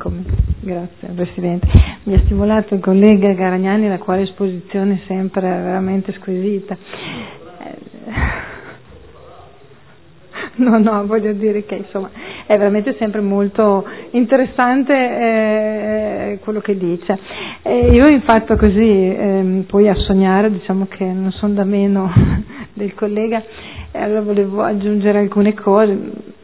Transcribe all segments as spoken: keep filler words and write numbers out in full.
come, grazie Presidente. Mi ha stimolato il collega Garagnani, la quale esposizione sempre veramente squisita. No, no, voglio dire che insomma è veramente sempre molto interessante eh, quello che dice. E io infatti così, eh, poi a sognare, diciamo che non sono da meno del collega, e allora volevo aggiungere alcune cose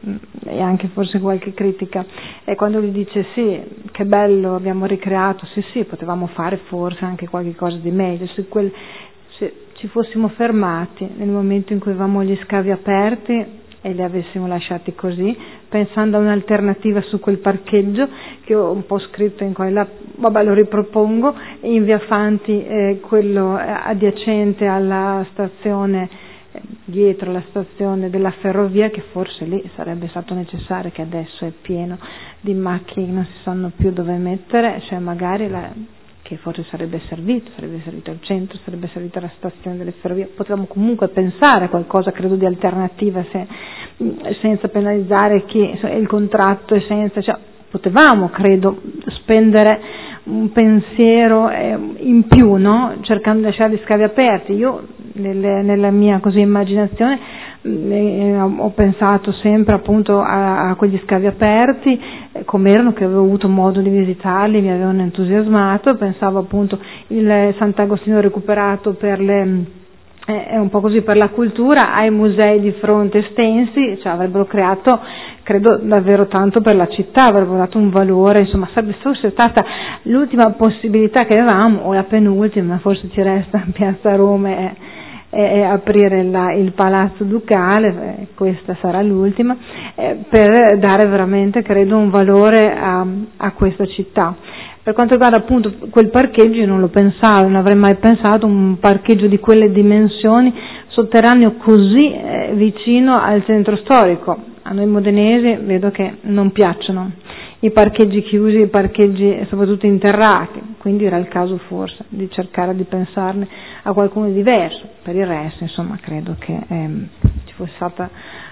e anche forse qualche critica. E quando lui dice sì, che bello, abbiamo ricreato, sì sì, potevamo fare forse anche qualche cosa di meglio, se, quel, se ci fossimo fermati nel momento in cui avevamo gli scavi aperti e li avessimo lasciati così, pensando a un'alternativa su quel parcheggio che ho un po' scritto in qua e là, vabbè lo ripropongo, in via Fanti, eh, quello adiacente alla stazione, eh, dietro la stazione della ferrovia, che forse lì sarebbe stato necessario, che adesso è pieno di macchine che non si sanno più dove mettere, cioè magari la, che forse sarebbe servito, sarebbe servito al centro, sarebbe servito alla stazione delle ferrovie, potevamo comunque pensare a qualcosa, credo, di alternativa, se, senza penalizzare chi il contratto e senza, cioè, potevamo, credo, spendere un pensiero eh, in più, no? Cercando di lasciare gli scavi aperti. Io nelle, nella mia così immaginazione eh, ho pensato sempre appunto a, a quegli scavi aperti eh, come erano, che avevo avuto modo di visitarli, mi avevano entusiasmato. Pensavo appunto il Sant'Agostino recuperato per le eh, è un po' così per la cultura, ai musei di fronte estensi, cioè avrebbero creato, credo, davvero tanto per la città, avrebbero dato un valore, insomma sarebbe forse stata l'ultima possibilità che avevamo, o la penultima, forse ci resta in Piazza Roma e, e, e aprire la, il Palazzo Ducale, eh, questa sarà l'ultima, eh, per dare veramente, credo, un valore a, a questa città. Per quanto riguarda appunto quel parcheggio, io non lo pensavo, non avrei mai pensato un parcheggio di quelle dimensioni sotterraneo così eh, vicino al centro storico. A noi modenesi vedo che non piacciono i parcheggi chiusi, i parcheggi soprattutto interrati, quindi era il caso forse di cercare di pensarne a qualcuno di diverso. Per il resto, insomma, credo che ehm, ci fosse stata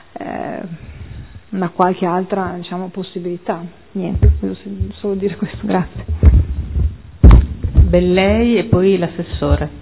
eh, una qualche altra, diciamo, possibilità. Niente, voglio solo dire questo, grazie. Bellei e poi l'assessore.